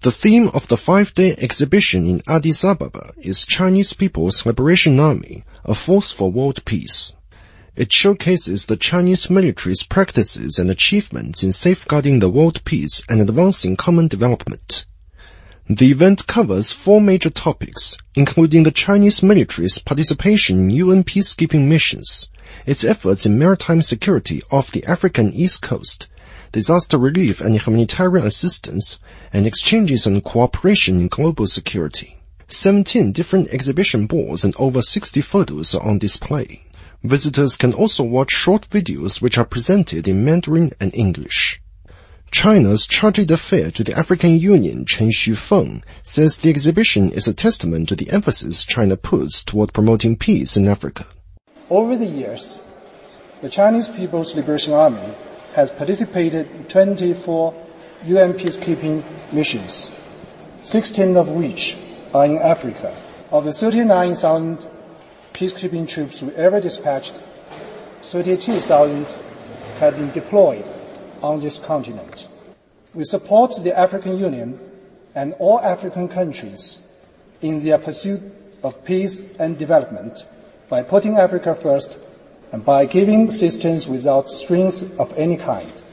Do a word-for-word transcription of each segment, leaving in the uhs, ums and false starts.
The theme of the five-day exhibition in Addis Ababa is Chinese People's Liberation Army, a force for world peace. It showcases the Chinese military's practices and achievements in safeguarding the world peace and advancing common development. The event covers four major topics, including the Chinese military's participation in U N peacekeeping missions, its efforts in maritime security off the African East Coast, disaster relief and humanitarian assistance, and exchanges and cooperation in global security. Seventeen different exhibition boards and over sixty photos are on display. Visitors can also watch short videos which are presented in Mandarin and English. China's Chargé d'Affaires to the African Union, Chen Xufeng, says the exhibition is a testament to the emphasis China puts toward promoting peace in Africa. Over the years, the Chinese People's Liberation Army has participated in twenty-four U N peacekeeping missions, sixteen of which are in Africa. Of the thirty-nine thousand peacekeeping troops we ever dispatched, thirty-two thousand have been deployed on this continent. We support the African Union and all African countries in their pursuit of peace and development by putting Africa first and by giving assistance without strings of any kind.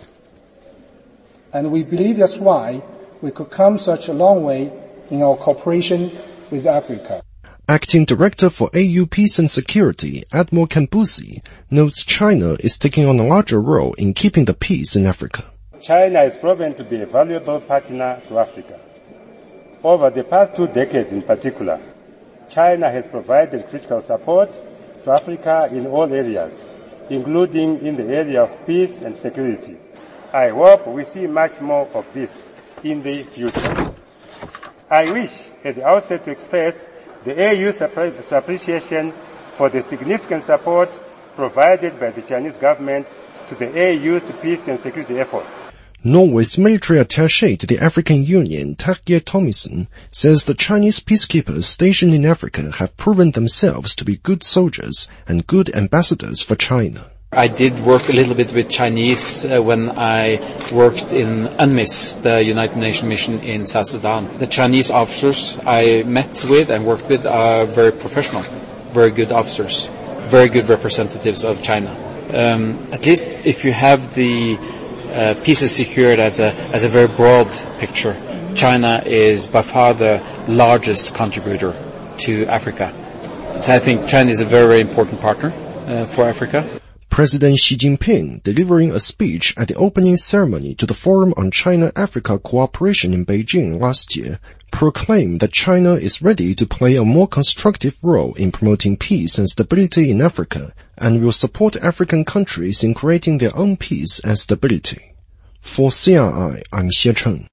And we believe that's why we could come such a long way in our cooperation with Africa. Acting Director for A U Peace and Security, Admiral Kambuzi, notes China is taking on a larger role in keeping the peace in Africa. China is proven to be a valuable partner to Africa. Over the past two decades in particular, China has provided critical support to Africa in all areas, including in the area of peace and security. I hope we see much more of this in the future. I wish at the outset to express the A U's appreciation for the significant support provided by the Chinese government to the A U's peace and security efforts. Norway's military attaché to the African Union, Terje Thommessen, says the Chinese peacekeepers stationed in Africa have proven themselves to be good soldiers and good ambassadors for China. I did work a little bit with Chinese uh, when I worked in UNMISS, the United Nations mission in South Sudan. The Chinese officers I met with and worked with are very professional, very good officers, very good representatives of China. Um, at least if you have the uh, peace and security as a, as a very broad picture, China is by far the largest contributor to Africa. So I think China is a very, very important partner uh, for Africa. President Xi Jinping, delivering a speech at the opening ceremony to the Forum on China-Africa Cooperation in Beijing last year, proclaimed that China is ready to play a more constructive role in promoting peace and stability in Africa and will support African countries in creating their own peace and stability. For C R I, I'm Xie Cheng.